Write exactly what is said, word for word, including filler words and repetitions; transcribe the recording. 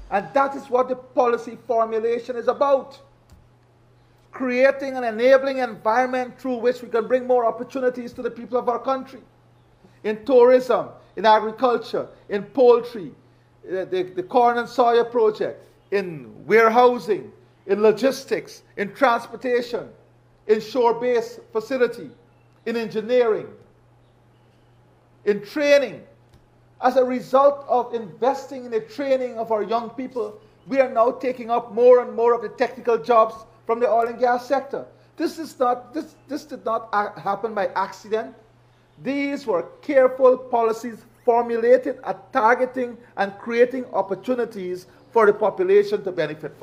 And that is what the policy formulation is about. Creating an enabling environment through which we can bring more opportunities to the people of our country. In tourism, in agriculture, in poultry, the, the corn and soya project, in warehousing, in logistics, in transportation, in shore-based facility, in engineering, in training. As a result of investing in the training of our young people, we are now taking up more and more of the technical jobs from the oil and gas sector. This is not, this, this did not happen by accident. These were careful policies formulated at targeting and creating opportunities for the population to benefit from.